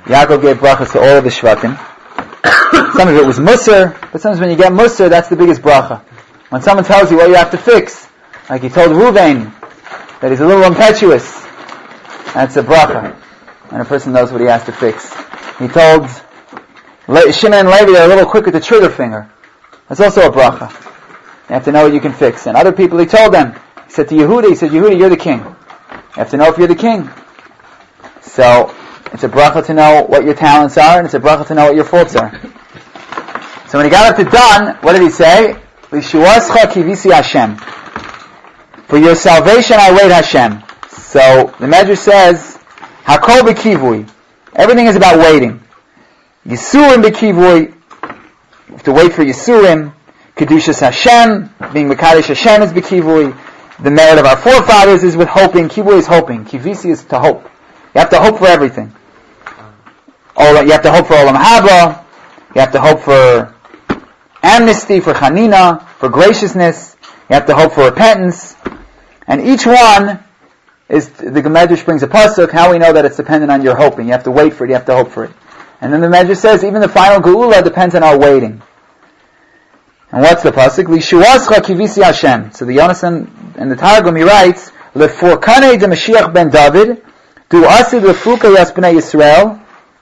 Yaakov gave brachas to all of the Shvatim. Some of it was Musar, but sometimes when you get Musar, that's the biggest bracha. When someone tells you what you have to fix, like he told Ruvain that he's a little impetuous, that's a bracha. And a person knows what he has to fix. He told Shimon and Levi they're a little quick with the trigger finger. That's also a bracha. You have to know what you can fix. And other people, he told them, he said to Yehuda, Yehuda, you're the king. You have to know if you're the king. So, it's a bracha to know what your talents are, and it's a bracha to know what your faults are. So when he got up to Dan, what did he say? Lishuascha kivisi Hashem. For your salvation I wait Hashem. So, the Medrash says, Hakol b'kivui. Everything is about waiting. Yisurim b'kivui. You have to wait for Yisurim. Kedushas Hashem. Being Mekadosh Hashem is b'kivui. The merit of our forefathers is with hoping. Kivui is hoping. Kivisi is to hope. You have to hope for everything. You have to hope for Olam Haba. You have to hope for amnesty, for Chanina, for graciousness. You have to hope for repentance. And each one is, the Medrash brings a pasuk, how we know that it's dependent on your hoping. You have to wait for it, you have to hope for it. And then the Medrash says, even the final Geula depends on our waiting. And what's the pasuk? Lishuascha kivisi Hashem. So the Yonasan and the Targum, he writes, Leforkanei de Mashiach ben David, Du asid lefuka yas b'nei Yisrael,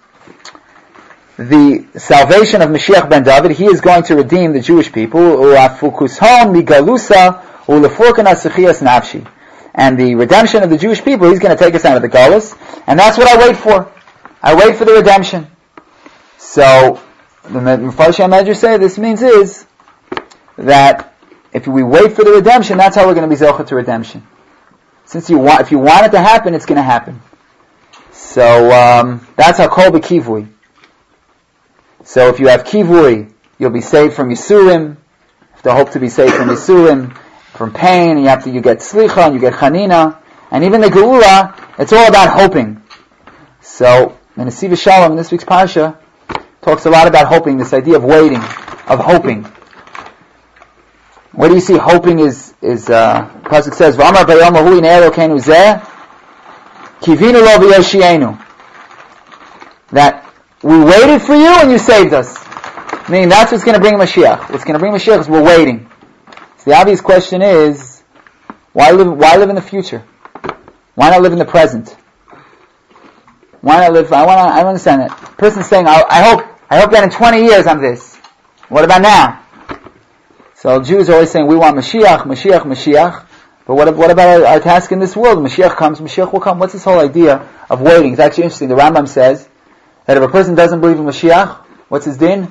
the salvation of Mashiach ben David, he is going to redeem the Jewish people, U'afukushom migalusa u'leforkan asechias nafshi. And the redemption of the Jewish people, he's going to take us out of the galus, and that's what I wait for. I wait for the redemption. So, the Mefarshei Medrash say this means is that if we wait for the redemption, that's how we're going to be zocheh to redemption. Since if you want it to happen, it's going to happen. So that's how kol b'kivui. So if you have kivui, you'll be saved from Yisurim. You have to hope to be saved from Yisurim, from pain. You get slicha, and you get chanina, and even the geula. It's all about hoping. So in the Siva Shalom in this week's parsha talks a lot about hoping. This idea of waiting, of hoping. What do you see? Hoping is pasuk says, "V'amar bayom ahu ina Elokeinu zeh kivinu lo v'yoshienu." That we waited for you and you saved us. Meaning that's what's going to bring Mashiach. What's going to bring Mashiach is we're waiting. So the obvious question is, why live in the future? Why not live in the present? Why not live? I don't understand that. The person's saying, I hope that in 20 years I'm this. What about now? So Jews are always saying, we want Mashiach, Mashiach, Mashiach. But what about our task in this world? Mashiach comes, Mashiach will come. What's this whole idea of waiting? It's actually interesting. The Rambam says that if a person doesn't believe in Mashiach, what's his din?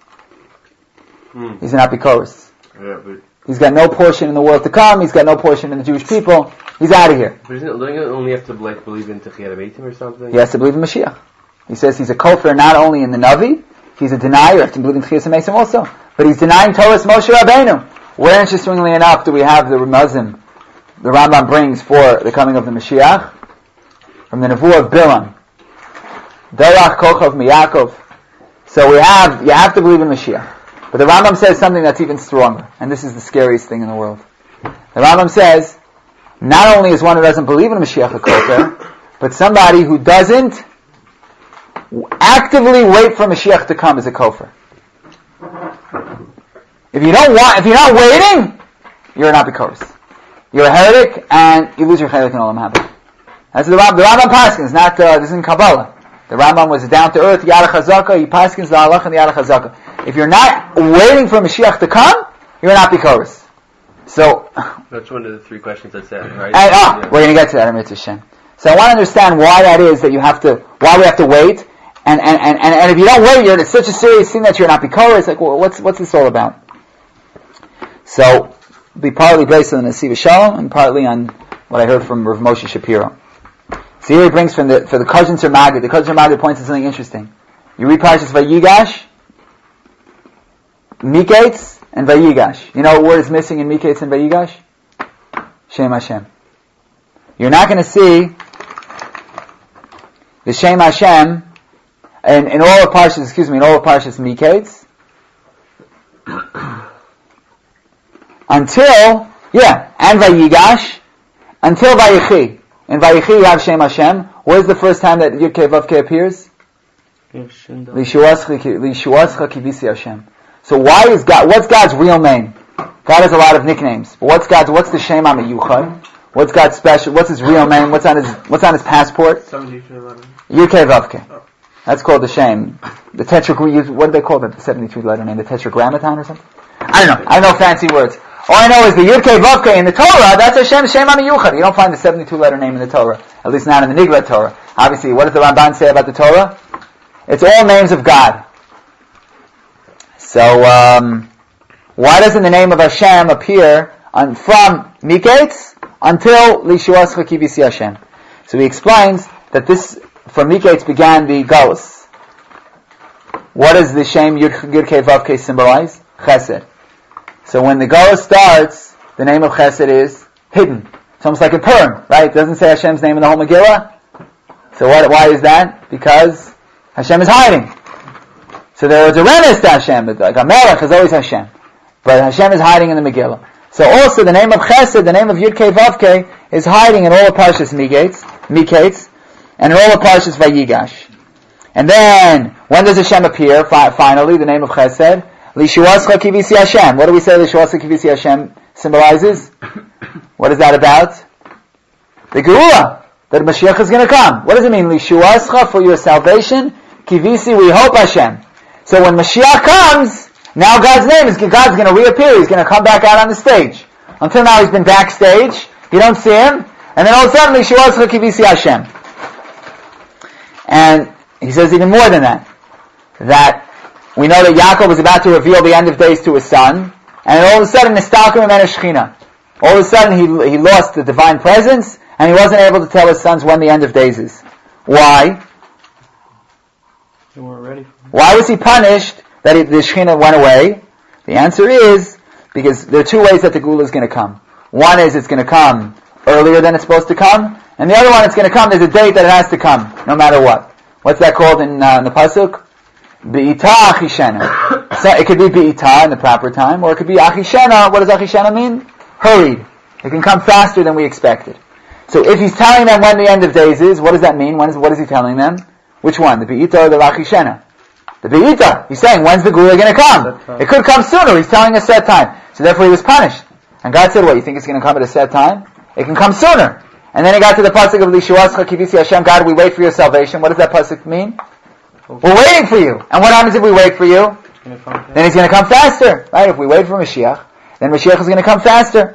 He's an apikoros. Yeah, he's got no portion in the world to come. He's got no portion in the Jewish people. He's out of here. But don't you only have to believe in Techiyat Beitim or something? He has to believe in Mashiach. He says he's a kofar not only in the Navi, he's a denier. You have to believe in Techiyat Beitim also. But he's denying Torah's Moshe Rabbeinu. Where, interestingly enough, do we have the Ramazim, the Rambam brings for the coming of the Mashiach? From the Nevuah of Bilam. Derach Kochav Miyakov. So you have to believe in Mashiach. But the Rambam says something that's even stronger. And this is the scariest thing in the world. The Rambam says, not only is one who doesn't believe in Mashiach a kofar, but somebody who doesn't actively wait for Mashiach to come is a kofar. If you're not waiting, you're an apikoros. You're a heretic, and you lose your chelik in Olam Haba. That's the Rambam paskins, not this isn't Kabbalah. The Rambam was down to earth, Yad HaChazaka, he paskins the halach and the Yad HaChazaka. If you're not waiting for Mashiach to come, you're an apikoros. So that's one of the three questions I said, right? We're going to get to that in Mitzvah Shem. So I want to understand why that is that why we have to wait, and if you don't wait, it's such a serious thing that you're an apikoros. Like, well, what's this all about? So, it'll be partly based on the Nesiva Shalom and partly on what I heard from Rav Moshe Shapiro. So here he brings for the Kazan Tzemagid. The Kazan Tzemagid points to something interesting. You read Parshas Vayigash, Miketz, and Vayigash. You know what word is missing in Miketz and Vayigash? Shem Hashem. You're not going to see the Shem Hashem in all of Parshas Miketz until Vayigash, until Vayichi. In Vayichi you have Shem Hashem. Where's the first time that Yud Kei Vav Kei appears? Lishuascha kivisi Hashem. So why is God? What's God's real name? God has a lot of nicknames. But what's the Shem HaMiyuchad? What's God's special? What's his real name? What's on his passport? Yud-Kei Vav-Kei. That's called the Shem. The tetragrammaton. What do they call it? The 72 letter name? The tetragrammaton or something? I don't know fancy words. All I know is the Yud-Kei Vav-Kei in the Torah, that's Hashem Shem HaMiyuchad. You don't find the 72 letter name in the Torah. At least not in the Nigla Torah. Obviously, what does the Ramban say about the Torah? It's all names of God. So, why doesn't the name of Hashem appear from Miketz until Lishuascha Kivisi Hashem? So he explains that this, from Miketz began the Galus. What does the Shem Yud-Kei Vav-Kei symbolize? Chesed. So when the Galus starts, the name of Chesed is hidden. It's almost like a Purim, right? It doesn't say Hashem's name in the whole Megillah. So why is that? Because Hashem is hiding. So there was a remnant to Hashem, but like a Melech is always Hashem. But Hashem is hiding in the Megillah. So also the name of Chesed, the name of Yud-Kei Vav-Kei, is hiding in all the Parshas Miketz, and in all the Parshas Vayigash. And then, when does Hashem appear? Finally, the name of Chesed, Lishuascha Kivisi Hashem. What do we say Lishuascha Kivisi Hashem symbolizes? What is that about? The Geula, that Mashiach is going to come. What does it mean? Lishuascha, for your salvation, Kivisi, we hope Hashem. So when Mashiach comes, now God's going to reappear. He's going to come back out on the stage. Until now he's been backstage. You don't see him. And then all of a sudden, Lishuascha Kivisi Hashem. And he says even more than that. That we know that Yaakov was about to reveal the end of days to his son. And all of a sudden, Nistalker Mimenu Shechina. All of a sudden he lost the divine presence. And he wasn't able to tell his sons when the end of days is. Why? They weren't ready. Why was he punished that the Shekhinah went away? The answer is because there are two ways that the Geula is going to come. One is it's going to come earlier than it's supposed to come, and the other one it's going to come, there's a date that it has to come, no matter what. What's that called in the Pasuk? Be'ita Achishena. So it could be Be'ita in the proper time, or it could be Achishena. What does Achishena mean? Hurried. It can come faster than we expected. So if he's telling them when the end of days is, what does that mean? What is he telling them? Which one? The Be'ita or the Achishena? The Be'ita. He's saying, when's the Geula going to come? It could come sooner. He's telling a set time. So therefore he was punished. And God said, what, you think it's going to come at a set time? It can come sooner. And then he got to the pasuk of Lishuascha Kivisi Hashem, God, we wait for your salvation. What does that pasuk mean? We're waiting for you. And what happens if we wait for you? Then he's going to come faster. Right? If we wait for Mashiach, then Mashiach is going to come faster.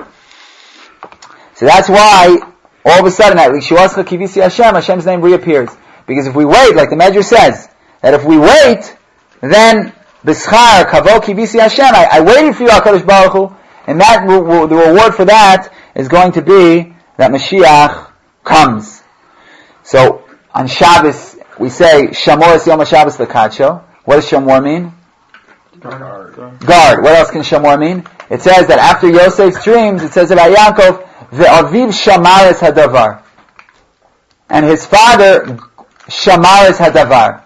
So that's why, all of a sudden, at Lishuascha Kivisi Hashem, Hashem's name reappears. Because if we wait, like the Medrash says, that if we wait, then B'schar Kavo Kivisi Hashem, I waited for you, HaKadosh Baruch Hu, and that the reward for that is going to be that Mashiach comes. So on Shabbos we say Shamor es Yom HaShabbos L'Kadsho. What does Shamor mean? Guard. What else can Shamor mean? It says that after Yosef's dreams, it says about Yaakov, Ve'aviv Shamar es Hadavar, and his father Shamar es Hadavar.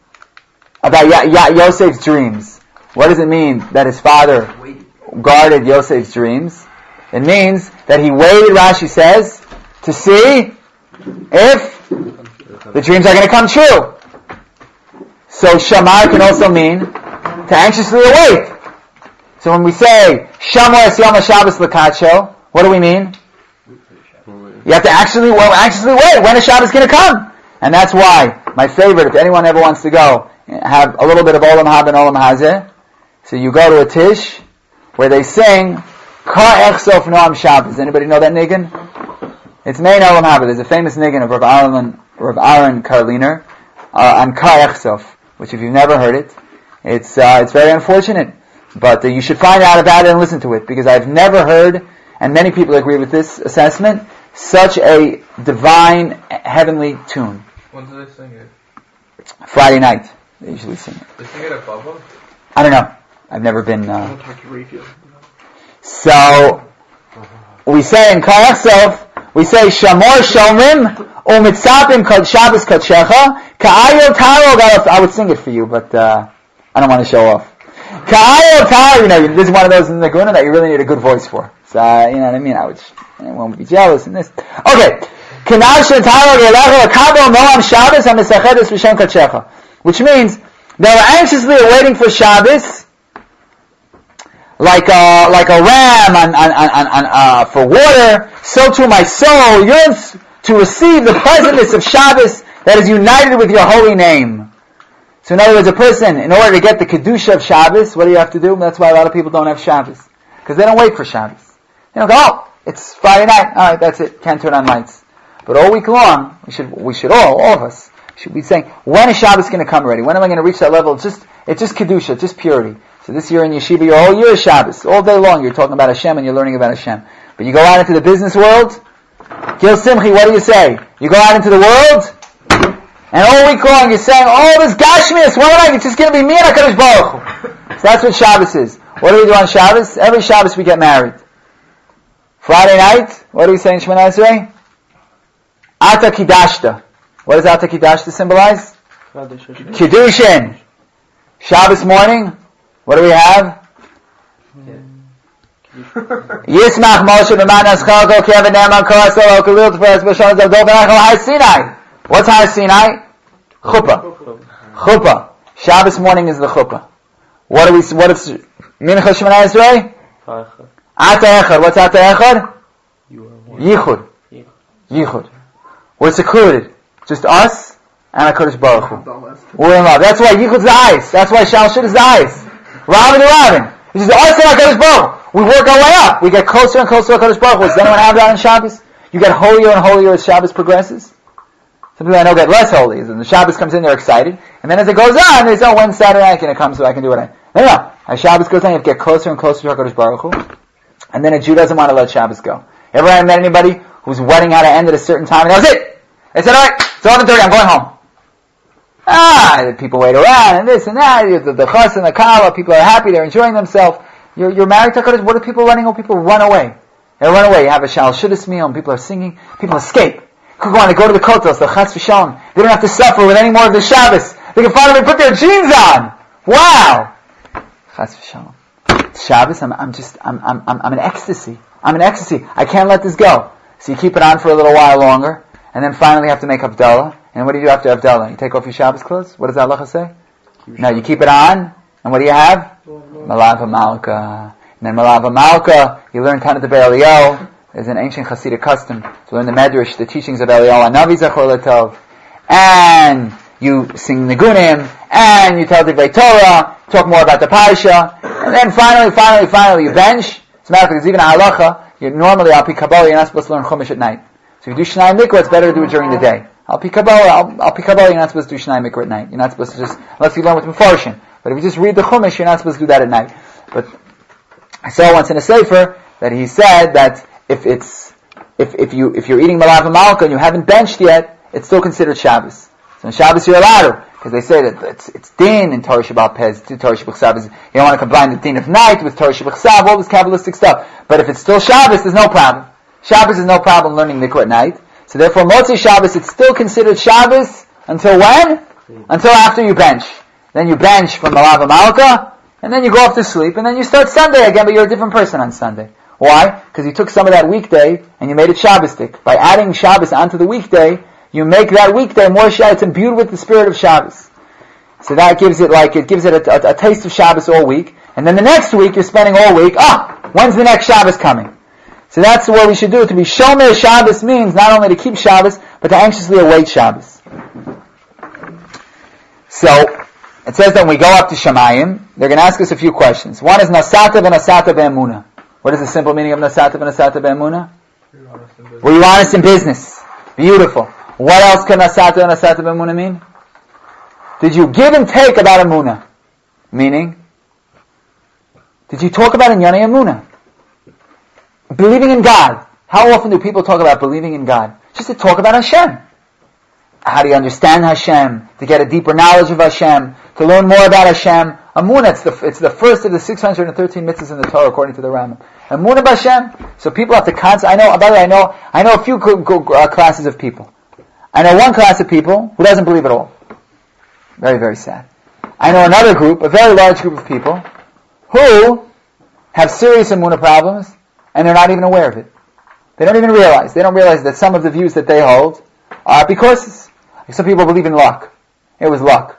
About Yosef's dreams. What does it mean that his father guarded Yosef's dreams? It means that he waited, Rashi says, to see if the dreams are going to come true. So Shamar can also mean to anxiously await. So when we say Shamor es Yom HaShabbos L'Kadsho, what do we mean? You have to anxiously wait. When is Shabbos going to come? And that's why my favorite, if anyone ever wants to go, have a little bit of Olam Haba and Olam Hazeh. So you go to a Tish where they sing Ka Echsof Noam Shabbos. Anybody know that niggin? It's main Olam Haba. There's a famous niggin of Rav Aaron Karliner on Ka Echsof, which if you've never heard it, it's very unfortunate. But you should find out about it and listen to it, because I've never heard, and many people agree with this assessment, such a divine, heavenly tune. When do they sing it? Friday night. They usually sing it. They sing it at Baba? I don't know. I've never been... So, we say in Kol Echsof, we say, Shamor Shomrim, Umitzapim Shabbos Kodshecha, Ka'ayel Taro, I would sing it for you, but I don't want to show off. Ka'ayel Taro, this is one of those in the Guna that you really need a good voice for. So, you know what I mean? One would be jealous in this. Okay. which means they were anxiously awaiting for Shabbos, like a ram for water. So too my soul yearns to receive the pleasantness of Shabbos that is united with your holy name. So in other words, a person, in order to get the Kedusha of Shabbos, what do you have to do? That's why a lot of people don't have Shabbos. Because they don't wait for Shabbos. They don't go, oh, it's Friday night, alright, that's it, can't turn on lights. But all week long, we should all of us, should be saying, when is Shabbos going to come already? When am I going to reach that level? It's just Kedusha, it's just purity. So this year in Yeshiva, your whole year is Shabbos. All day long you're talking about Hashem and you're learning about Hashem. But you go out into the business world, Gil Simchi, what do you say? You go out into the world, and all week long you're saying, oh, this Gashmias, when am I? It's just going to be me and HaKadosh Baruch Hu. So that's what Shabbos is. What do we do on Shabbos? Every Shabbos we get married. Friday night, what do we say in Shemona Esrei? Ata Kidashta. What does Ata Kidashta symbolize? Kiddushin. Shabbos morning, what do we have? Yismach Moshe b'manas chalko kevin ne'eman korasol okalil t'peres b'shon zavdol v'nachal Har Sinai. What's Har Sinai? Chuppah. Shabbos morning is the chuppah. What is Mincha Shemona Esrei? Ata Echad. What's Ata Echad? Yichud. We're secluded. Just us and HaKadosh Baruch Hu. We're in love. That's why Yichud's the ice. That's why Shalshut is the ice. Rabin. It's just us and HaKadosh Baruch Hu. We work our way up. We get closer and closer to HaKadosh Baruch Hu. Does anyone have that on Shabbos? You get holier and holier as Shabbos progresses. Some people I know get less holy. When the Shabbos comes in, they're excited. And then as it goes on, they say, oh, when's Saturday night going to come so I can do what I... No. As Shabbos goes on, you have to get closer and closer to HaKadosh Baruch Hu. And then a Jew doesn't want to let Shabbos go. Ever met anybody whose wedding had to end at a certain time and that was it? They said, alright, it's 11:30, I'm going home. People wait around and this and that, the chas and the kala, people are happy, they're enjoying themselves. You're married to HaKadosh, what are people running? People run away. They run away. You have a Shal Shudis meal and people are singing, people escape. They go to the kotos, the chas v'shalom. They don't have to suffer with any more of the Shabbos. They can finally put their jeans on. Wow! Chas v'shalom. Shabbos, I'm in ecstasy. I can't let this go. So you keep it on for a little while longer, and then finally you have to make Havdalah. And what do you do after Havdalah? You take off your Shabbos clothes? What does the halacha say? No, you keep it on, and what do you have? Malav HaMalka. And then Malav HaMalka, you learn Tanat of Eliyahu. There's an ancient Hasidic custom to learn the Medrash, the teachings of Eliyahu Hanavi Zachor Latov. And you sing Nigunim, and you tell Divrei Torah, talk more about the Parsha, and then finally you bench. As a matter of fact, there's even a halacha. Normally, Al Pi Kabbalah, you're not supposed to learn Chumash at night. So if you do Shnai Mikra, it's better to do it during the day. Al Pi Kabbalah, you're not supposed to do Shnai Mikra at night. You're not supposed to just, unless you learn with Mefarshim. But if you just read the Chumash, you're not supposed to do that at night. But I saw once in a Sefer that he said that if you're eating Malav HaMalka and you haven't benched yet, it's still considered Shabbos. So in Shabbos you're allowed to, because they say that it's din in Torah Shabbat Pez, Torah Shabbat Chsav. You don't want to combine the din of night with Torah Shabbat Chsav, all this Kabbalistic stuff. But if it's still Shabbos, there's no problem. Shabbos is no problem learning Mikra at night. So therefore, Motzei Shabbos, it's still considered Shabbos until when? Until after you bench. Then you bench from Malav HaMalka, and then you go off to sleep, and then you start Sunday again, but you're a different person on Sunday. Why? Because you took some of that weekday, and you made it Shabbostic. By adding Shabbos onto the weekday, you make that weekday more Shabbos. It's imbued with the spirit of Shabbos. So that gives it a taste of Shabbos all week. And then the next week, you're spending all week, when's the next Shabbos coming? So that's what we should do. To be Shomer Shabbos means not only to keep Shabbos, but to anxiously await Shabbos. So, it says that when we go up to Shamayim, they're going to ask us a few questions. One is Nasata v'Nasata be'emunah. What is the simple meaning of Nasata v'Nasata be'emunah? Were you honest in business? Beautiful. What else can Nasata v'Nasata be'emunah mean? Did you give and take about emunah? Meaning, did you talk about Inyana emunah? Believing in God. How often do people talk about believing in God? Just to talk about Hashem. How do you understand Hashem? To get a deeper knowledge of Hashem? To learn more about Hashem? Emunah, it's the first of the 613 mitzvahs in the Torah according to the Rambam. Emunah b'Hashem. So people have to constantly, I know a few classes of people. I know one class of people who doesn't believe at all. Very, very sad. I know another group, a very large group of people, who have serious emunah problems, and they're not even aware of it. They don't even realize. They don't realize that some of the views that they hold are because some people believe in luck. It was luck.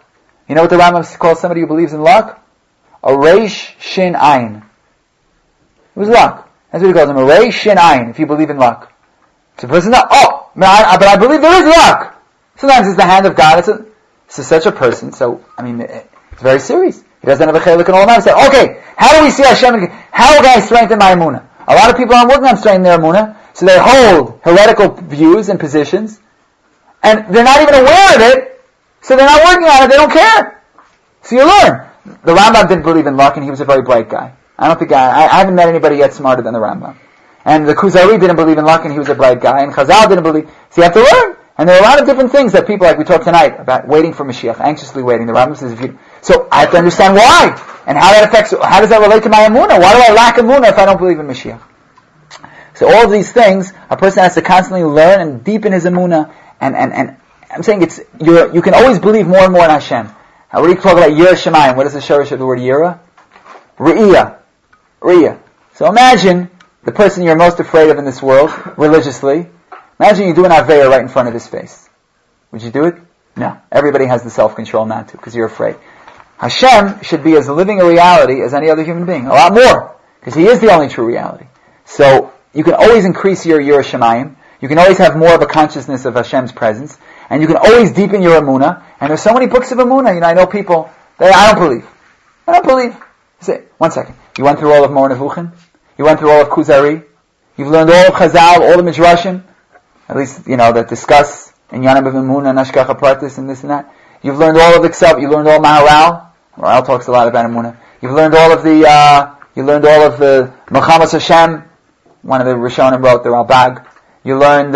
You know what the Rambam calls somebody who believes in luck? A reish shin ayin. It was luck. That's what he calls him. A reish shin ayin, if you believe in luck. So the person, but I believe there is luck. Sometimes it's the hand of God. It's such a person. So, it's very serious. He doesn't have a chelik in all of say, okay, how do we see Hashem? How can I strengthen my emunah? A lot of people aren't working on strengthening their emunah, so they hold heretical views and positions, and they're not even aware of it, so they're not working on it, they don't care. So you learn. The Rambam didn't believe in luck, and he was a very bright guy. I haven't met anybody yet smarter than the Rambam. And the Kuzari didn't believe in luck, and he was a bright guy, and Chazal didn't believe. So you have to learn. And there are a lot of different things that people, like we talked tonight, about waiting for Mashiach, anxiously waiting. The Rambam says, so I have to understand why, and how does that relate to my emunah? Why do I lack emunah if I don't believe in Mashiach? So all of these things, a person has to constantly learn and deepen his emunah, and I'm saying you can always believe more and more in Hashem. What do you talk about Yirah Shemayim? What is the shorish of the word Yirah? Re'iyah. So imagine the person you're most afraid of in this world, religiously. Imagine you do an Aveira right in front of his face. Would you do it? No. Everybody has the self-control not to, because you're afraid. Hashem should be as living a reality as any other human being. A lot more. Because He is the only true reality. So, you can always increase your Yirah Shemayim. You can always have more of a consciousness of Hashem's presence. And you can always deepen your emunah. And there's so many books of emunah. I know people that I don't believe. Say, 1 second. You went through all of Moreh Nevuchim? You went through all of Kuzari? You've learned all of Chazal, all the Midrashim? At least, that discuss in Yanim of Emunah and Ashkacha Pratis and this and that. You've learned all of the Ksav. You learned all Maharal. Maharal talks a lot about Emunah. You've learned all of the Melchamas Hashem. One of the Rishonim wrote, the Ralbag. You learned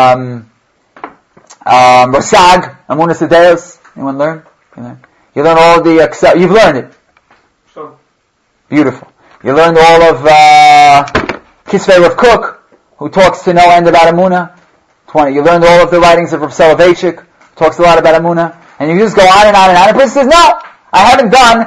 Rosag, Emunah Sedeus. Anyone learn? You learned all of the Ksav. You've learned it. So. Beautiful. You learned all of Kisvei Rav Kook, who talks to no end about Emunah. You learned all of the writings of Rav Soloveitchik, talks a lot about Emunah, and you just go on and on and on. And the person says, no, I haven't done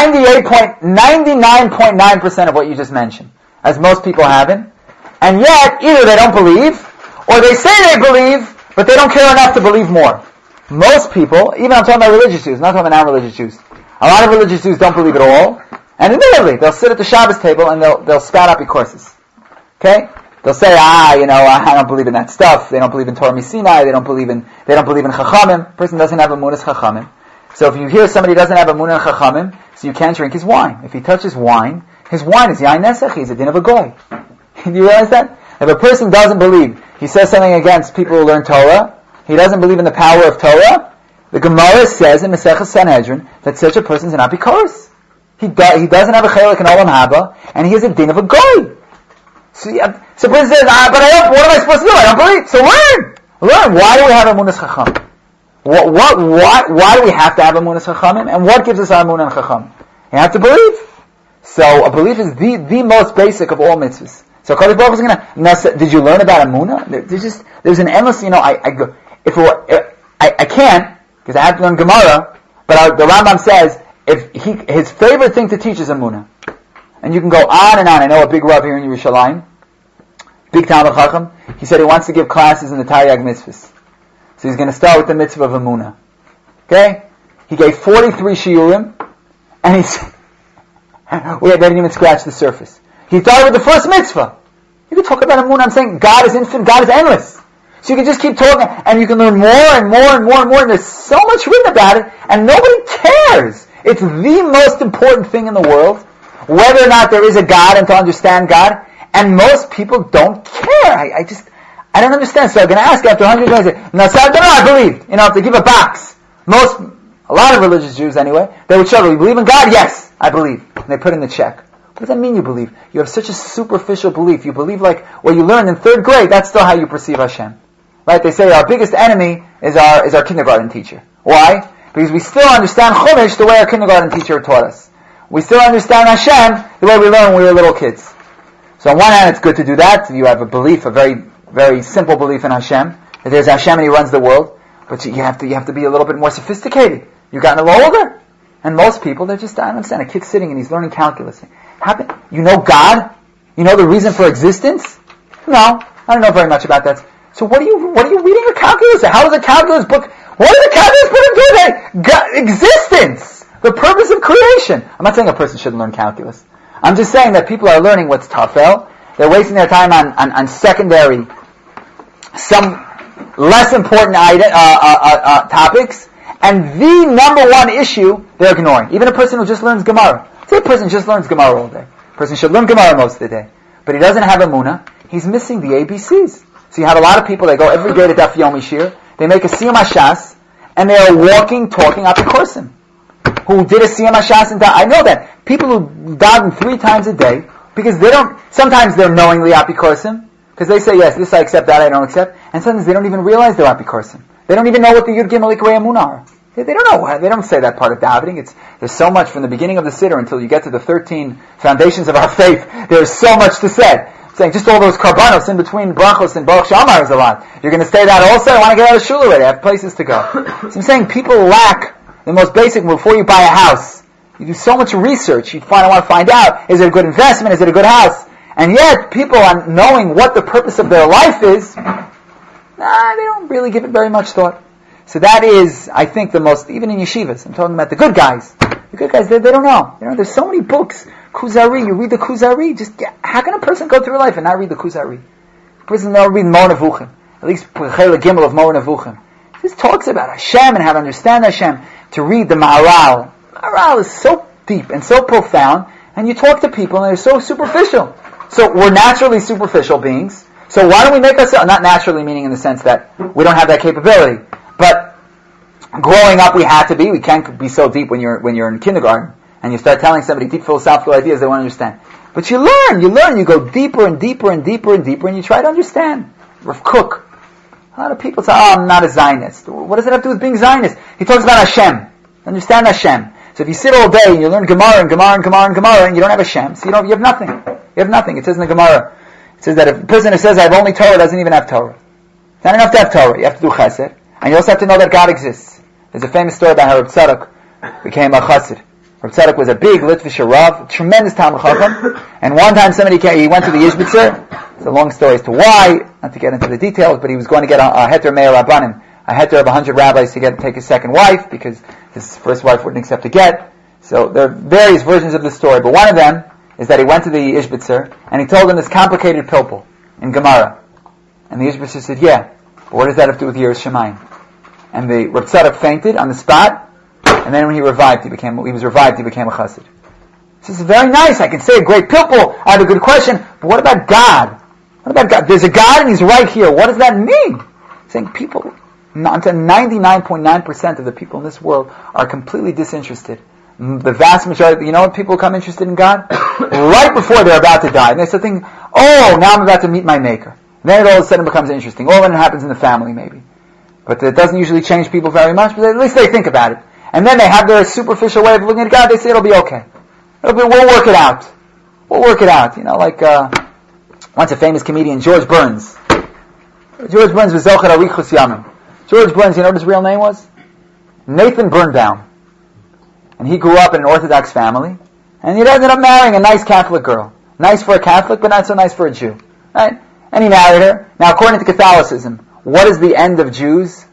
99.9% of what you just mentioned, as most people haven't. And yet, either they don't believe, or they say they believe, but they don't care enough to believe more. Most people, even I'm talking about religious Jews, not talking about non-religious Jews, a lot of religious Jews don't believe at all, and admittedly, they'll sit at the Shabbos table and they'll spout up courses. Okay? They'll say, I don't believe in that stuff. They don't believe in Torah Misinai. They don't believe in Chachamim. A person doesn't have emunah's Chachamim. So if you hear somebody doesn't have emunah and Chachamim, so you can't drink his wine. If he touches wine, his wine is Yain Nesach. He's a din of a goy. Do you realize that? If a person doesn't believe, he says something against people who learn Torah, he doesn't believe in the power of Torah, the Gemara says in Maseches Sanhedrin that such a person is an apikoros. He doesn't have a chelik in Olam Haba, and he has a din of a goy. So the person says, but what am I supposed to do? I don't believe. So learn. Why do we have emunah's chacham? Why do we have to have emunah's chachamim? And what gives us our emunah and chacham? You have to believe. So a belief is the most basic of all mitzvahs. So Kadosh Baruch Hu is now. Did you learn about emunah? There's an endless. I can't because I have to learn Gemara. But the Rambam says his favorite thing to teach is emunah. And you can go on and on. I know a big Rav here in Yerushalayim, big Talmid Chacham. He said he wants to give classes in the Taryag mitzvahs. So he's going to start with the mitzvah of emunah. Okay? He gave 43 shiurim, and he said, they didn't even scratch the surface. He started with the first mitzvah. You can talk about emunah. I'm saying God is infinite, God is endless. So you can just keep talking, and you can learn more and more and more and more, and there's so much written about it, and nobody cares. It's the most important thing in the world, whether or not there is a God and to understand God, and most people don't care. I don't understand. So I'm going to ask after 100 years, no, I believe. If they give a box, a lot of religious Jews anyway, they would show, you believe in God? Yes, I believe. And they put in the check. What does that mean you believe? You have such a superficial belief. You believe like what you learned in 3rd grade, that's still how you perceive Hashem. Right? They say our biggest enemy is our kindergarten teacher. Why? Because we still understand Chumash the way our kindergarten teacher taught us. We still understand Hashem the way we learned when we were little kids. So on one hand, it's good to do that. You have a belief, a very, very simple belief in Hashem. That there's Hashem and He runs the world. But you have to be a little bit more sophisticated. You've gotten a little older. And most people, I don't understand. A kid's sitting and he's learning calculus. You know God? You know the reason for existence? No, I don't know very much about that. So what are you reading a calculus? How does a calculus book, what does a calculus book do? Existence! the purpose of creation. I'm not saying a person shouldn't learn calculus. I'm just saying that people are learning what's tafel. They're wasting their time on secondary, some less important topics, and the number one issue they're ignoring. Even a person who just learns Gemara. Say a person just learns Gemara all day. A person should learn Gemara most of the day. But he doesn't have Emunah. He's missing the ABCs. So you have a lot of people, they go every day to Daf Yomi Shir, they make a Siyam HaShas, and they are walking, talking Apikosim. Who did a Siyam HaShas and I know that. People who daven 3 times a day, because they don't, sometimes they're knowingly Apikosim, because they say, yes, this I accept, that I don't accept, and sometimes they don't even realize they're Apikosim. They don't even know what the Yud Gimel Ikrei Emunah are. They don't know. They don't say that part of davening. There's so much from the beginning of the Siddur until you get to the 13 foundations of our faith. There's so much to say. Saying just all those karbanos in between brachos and baruch shamar is a lot. You're going to stay that also? I want to get out of shul already. I have places to go. So I'm saying people lack the most basic before you buy a house. You do so much research. You want to find out, is it a good investment? Is it a good house? And yet, people are knowing what the purpose of their life is, they don't really give it very much thought. So that is, I think, the most, even in yeshivas, I'm talking about the good guys. The good guys, they don't know. There's so many books. Kuzari, you read the Kuzari, how can a person go through life and not read the Kuzari? A person never read Mo'er Nevuchim, at least Chela Gimel of Mo'er Nevuchim. This talks about Hashem and how to understand Hashem, to read the Maharal. Maharal is so deep and so profound, and you talk to people and they're so superficial. So we're naturally superficial beings, so why don't we make ourselves, not naturally meaning in the sense that we don't have that capability, but growing up we had to be, we can't be so deep when you're in kindergarten. And you start telling somebody deep philosophical ideas they won't understand. But you learn, you go deeper and deeper and deeper and deeper, and you try to understand. Rav Kook. A lot of people say, I'm not a Zionist. What does it have to do with being Zionist? He talks about Hashem. Understand Hashem. So if you sit all day and you learn Gemara and Gemara and Gemara and Gemara, and you don't have Hashem, so you have nothing. You have nothing. It says in the Gemara, it says that if a person who says, I have only Torah, doesn't even have Torah. It's not enough to have Torah. You have to do Chesed. And you also have to know that God exists. There's a famous story about how Reb Tzadok became a Chassid. Reb Tzadok was a big Litvish Rav, tremendous Talmud Chacham, and one time somebody he went to the Yishbitzer. It's a long story as to why, not to get into the details, but he was going to get a heter meir rabbanim, a heter of 100 rabbis to take his second wife, because his first wife wouldn't accept a get. So there are various versions of the story, but one of them is that he went to the Yishbitzer, and he told him this complicated pilpul in Gemara. And the Yishbitzer said, yeah, but what does that have to do with Yiras Shamayim? And the Reb Tzadok fainted on the spot, and then when he was revived, he became a chassid. This is very nice. I can say a great pilpul. I have a good question. But what about God? What about God? There's a God and He's right here. What does that mean? Saying people, 99.9% of the people in this world are completely disinterested. The vast majority, you know when people become interested in God? Right before they're about to die. And they start thinking, oh, now I'm about to meet my Maker. Then it all of a sudden becomes interesting. Or when it happens in the family, maybe. But it doesn't usually change people very much, but at least they think about it. And then they have their superficial way of looking at God. They say it'll be okay. We'll work it out. We'll work it out. You know, like once a famous comedian, George Burns. George Burns was Zochar Arichus Yamim. George Burns, you know what his real name was? Nathan Birnbaum. And he grew up in an Orthodox family. And he ended up marrying a nice Catholic girl. Nice for a Catholic, but not so nice for a Jew. Right? And he married her. Now, according to Catholicism, what is the end of Jews?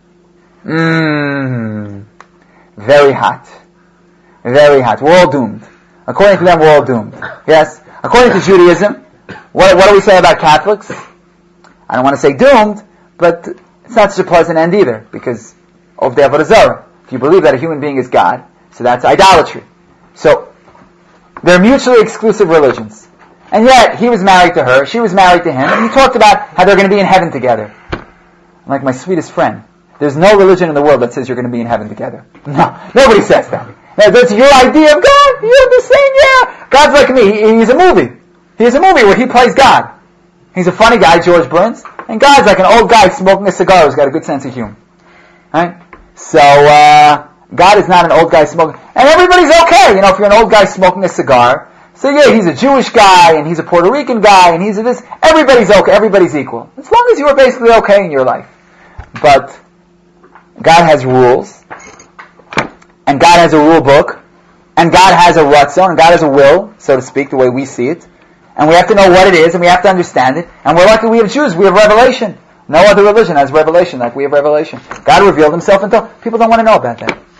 Very hot. Very hot. We're all doomed. According to them, we're all doomed. Yes? According to Judaism, what do we say about Catholics? I don't want to say doomed, but it's not such a pleasant end either, because of the Avodah Zarah. If you believe that a human being is God, so that's idolatry. So, they're mutually exclusive religions. And yet, he was married to her, she was married to him, and he talked about how they're going to be in heaven together. I'm like my sweetest friend. There's no religion in the world that says you're going to be in heaven together. No, nobody says that. Now, that's your idea of God? You're the same, yeah. God's like me. He's a movie. He's a movie where he plays God. He's a funny guy, George Burns, and God's like an old guy smoking a cigar who's got a good sense of humor. Right? So, God is not an old guy smoking, and everybody's okay. You know, if you're an old guy smoking a cigar, so yeah, he's a Jewish guy, and he's a Puerto Rican guy, and he's a this, everybody's okay, everybody's equal. As long as you are basically okay in your life. But God has rules, and God has a rule book, and God has a ratzon, and God has a will, so to speak, the way we see it. And we have to know what it is, and we have to understand it. And we're lucky we have Jews, we have revelation. No other religion has revelation like we have revelation. God revealed Himself until people don't want to know about that.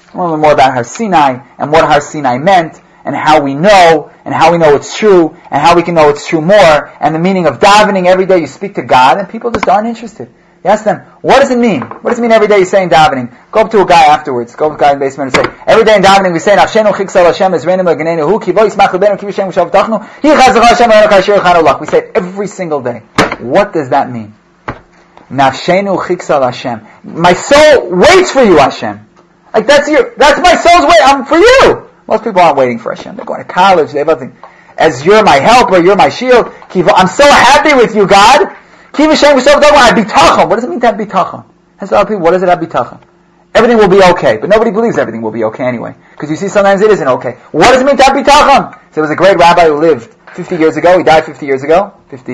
I want to learn more about Har Sinai and what Har Sinai meant and how we know it's true and how we can know it's true more and the meaning of davening every day you speak to God and people just aren't interested. You ask them, what does it mean? What does it mean every day you're saying davening? Go up to a guy afterwards. Go up to a guy in the basement and say, every day in davening we say, Nafshenu chiksal Hashem ezreinu l'ganenu hu ki bo yismach l'benu ki v'shem v'shav tachnu hi chazach Hashem v'enu kashir chanolach. We say it every single day. What does that mean? Nafshenu chiksal Hashem. My soul waits for you, Hashem. Like that's my soul's wait. I'm for you. Most people aren't waiting for Hashem. They're going to college. They have other things. As you're my helper, you're my shield. I'm so happy with you, God. What does it mean to have bitachon? That's a lot of people. What does it have bitachon? Everything will be okay, but nobody believes everything will be okay anyway. Because you see, sometimes it isn't okay. What does it mean to have bitachon? So there was a great rabbi who lived 50 years ago. He died 52 years ago.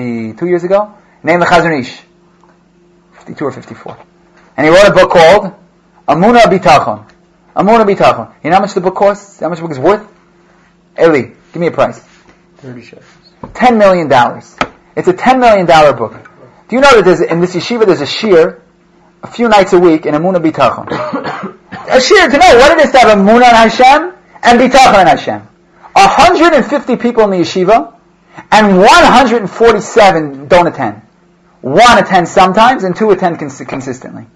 Named the Chazon Ish. 52 or 54. And he wrote a book called Amunah Bitachon. Amunah Bitachon. You know how much the book costs? How much the book is worth? Eli, give me a price. 30 shekels. $10 million. It's a $10 million book. Do you know that in this yeshiva there's a shir a few nights a week in Amunah Bitachon? A shir to know what it is to have Amunah on Hashem and Bitachon on Hashem. 150 people in the yeshiva and 147 don't attend. 1 attends sometimes and 2 attend consistently.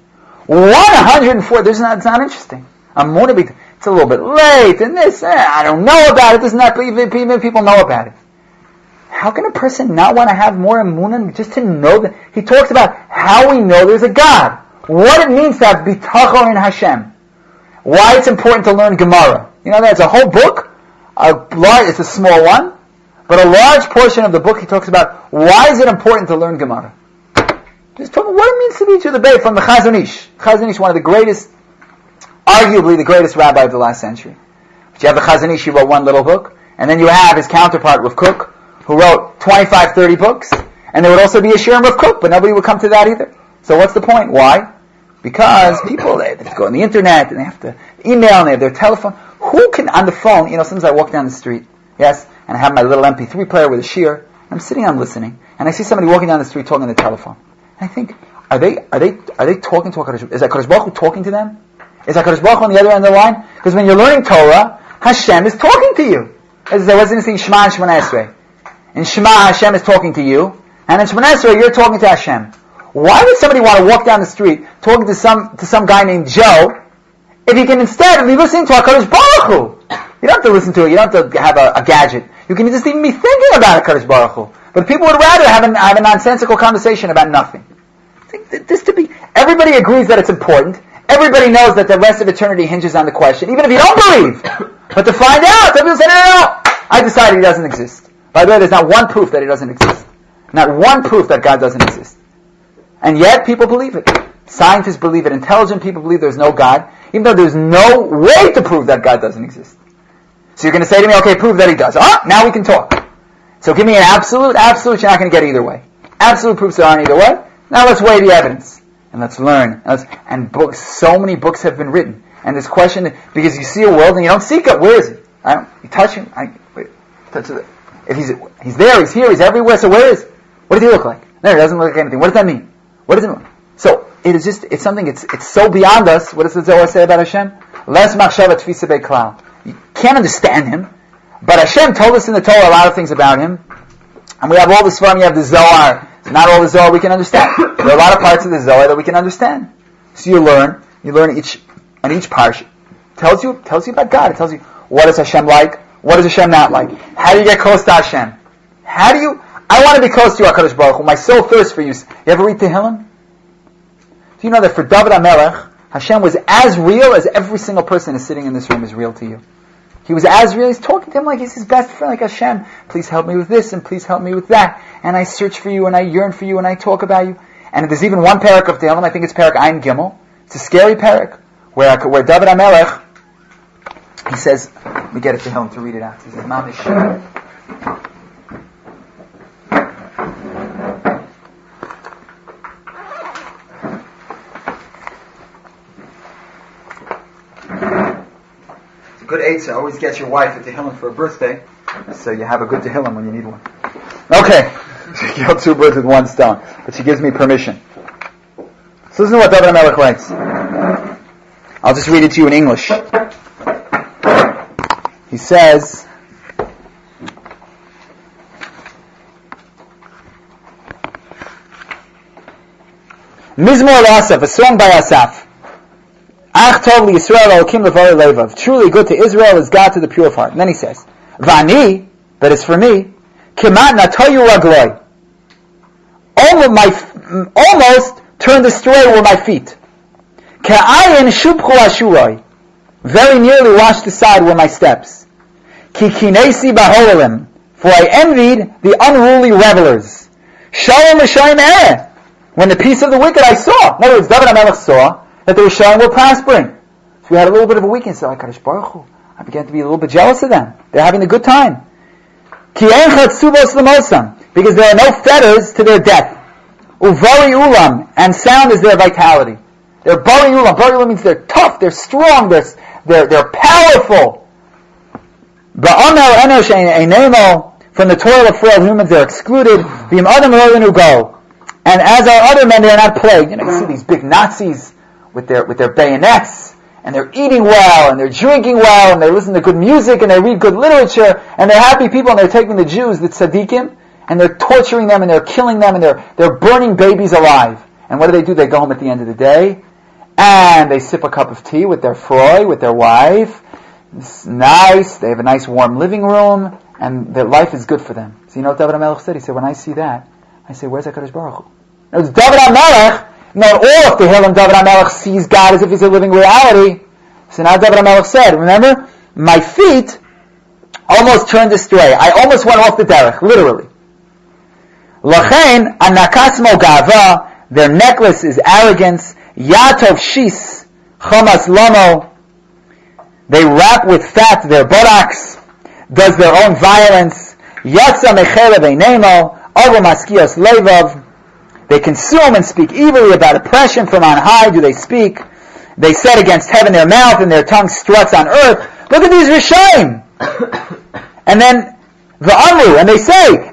104, it's not interesting. Amunah Bitachon, it's a little bit late and this, I don't know about it, this and that, but even people know about it. How can a person not want to have more emunah just to know that? He talks about how we know there's a God. What it means to have bitachon in Hashem. Why it's important to learn Gemara. You know, there's a whole book. It's a small one. But a large portion of the book he talks about why is it important to learn Gemara. Just talking what it means to be to the Beit from the Chazon Ish. Chazon Ish, one of the greatest, arguably the greatest rabbi of the last century. But you have the Chazon Ish, he wrote one little book. And then you have his counterpart, Rav Kook, who wrote 25, 30 books, and there would also be a shir of Kook, but nobody would come to that either. So what's the point? Why? Because people, they have to go on the internet, and they have to email, and they have their telephone. Who can, on the phone, sometimes I walk down the street, yes, and I have my little MP3 player with a shir, and I'm sitting, I'm listening, and I see somebody walking down the street talking on the telephone. And I think, are they talking to HaKadosh? Is HaKadosh Baruch Hu talking to them? Is HaKadosh Baruch Hu on the other end of the line? Because when you're learning Torah, Hashem is talking to you. As there wasn't anything Shema and Shemona Esrei. In Shema, Hashem is talking to you, and in Shemona Esrei, you're talking to Hashem. Why would somebody want to walk down the street talking to some guy named Joe if he can instead be listening to HaKadosh Baruch Hu? You don't have to listen to it. You don't have to have a gadget. You can just even be thinking about HaKadosh Baruch Hu. But people would rather have a nonsensical conversation about nothing. Everybody agrees that it's important. Everybody knows that the rest of eternity hinges on the question, even if you don't believe. But to find out, people say, no, I decided he doesn't exist. By the way, there's not one proof that he doesn't exist. Not one proof that God doesn't exist. And yet, people believe it. Scientists believe it. Intelligent people believe there's no God, even though there's no way to prove that God doesn't exist. So you're going to say to me, okay, prove that he does. Now we can talk. So give me an absolute, you're not going to get either way. Absolute proofs there aren't either way. Now let's weigh the evidence. And let's learn. And books, so many books have been written. And this question, because you see a world and you don't seek it, where is it? You touch him, touch it. If he's there, he's here, he's everywhere, so where is? What does he look like? No, he doesn't look like anything. What does that mean? What does it mean? So, it's something, it's so beyond us. What does the Zohar say about Hashem? Les machshava tfisa beklal. You can't understand him, but Hashem told us in the Torah a lot of things about him. And we have all this fun, you have the Zohar. Not all the Zohar we can understand. There are a lot of parts of the Zohar that we can understand. So you learn each parsha. Tells you about God. It tells you what is Hashem like, what is Hashem not like? How do you get close to Hashem? I want to be close to you, HaKadosh Baruch Hu. My soul thirsts for you. You ever read Tehillim? Do you know that for David HaMelech, Hashem was as real as every single person is sitting in this room is real to you? He was as real. He's talking to him like he's his best friend, like Hashem. Please help me with this, and please help me with that. And I search for you, and I yearn for you, and I talk about you. And there's even one parak of Tehillim, I think it's parak Ayin Gimel. It's a scary parak, where David HaMelech, he says, let me get it to him to read it out. He says, Mamish. It's a good eitzah. Always get your wife a Tehillim for a birthday, so you have a good Tehillim when you need one. Okay. She killed 2 birds with 1 stone, but she gives me permission. So listen to what David HaMelech writes. I'll just read it to you in English. He says, Mizmor Asaf, a song by Asaf. Ach tov li Yisrael Elokim levarei levav. Truly good to Israel is God to the pure of heart. And then he says, Vani, but it's for me, Kimat natoyu ragloi. Almost turned astray were my feet. Ka'ayin shubchu ashuroi. Very nearly washed aside were my steps. Ki kinesi baholim. For I envied the unruly revelers. Shalom l'shoyim ereh. When the peace of the wicked I saw. In other words, David HaMelech saw that they were showing were prospering. So we had a little bit of a weekend. So HaKadosh Baruch Hu, I began to be a little bit jealous of them. They're having a good time. Ki ein chatzubos l'mosam. Because there are no fetters to their death. Uvari ulam. And sound is their vitality. They're bari ulam. Bari ulam means they're tough, they're strong, they're powerful. Ba'amel enosh einemo. From the toil of frail humans they're excluded. V'im adam lo go. And as our other men, they are not plagued. You see these big Nazis with their bayonets, and they're eating well, and they're drinking well, and they listen to good music, and they read good literature, and they're happy people, and they're taking the Jews, the tzaddikim, and they're torturing them, and they're killing them, and they're burning babies alive. And what do? They go home at the end of the day, and they sip a cup of tea with their froy, with their wife. It's nice. They have a nice warm living room, and their life is good for them. So you know what David HaMelech said? He said, when I see that, I say, where's HaKadosh Baruch Hu? Now, it's David HaMelech, not all of the Tehillim, David HaMelech sees God as if he's a living reality. So now David HaMelech said, remember, my feet almost turned astray. I almost went off the derech, literally. Lachein, anakasmo gava, their necklace is arrogance. Yatov shis, chomas lomo, they wrap with fat their buttocks, does their own violence. Yatsa mechelev einemo, ovo maskios levav, they consume and speak evilly about oppression from on high. Do they speak? They set against heaven their mouth, and their tongue struts on earth. Look at these Rishaim. And then the Amru, and they say,